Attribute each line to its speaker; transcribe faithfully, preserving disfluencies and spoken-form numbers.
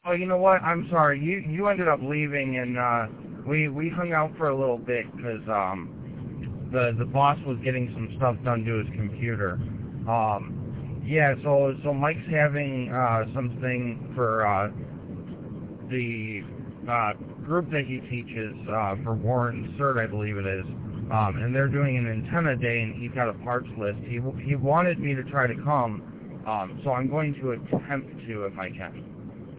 Speaker 1: Oh, you know what? I'm sorry. You you ended up leaving, and uh, we we hung out for a little bit because um, the the boss was getting some stuff done to his computer. Um, yeah. So so Mike's having uh, something for uh, the uh, group that he teaches uh, for Warren Cert, I believe it is. Um, and they're doing an antenna day, and he's got a parts list. He he wanted me to try to come, um, so I'm going to attempt to if I can.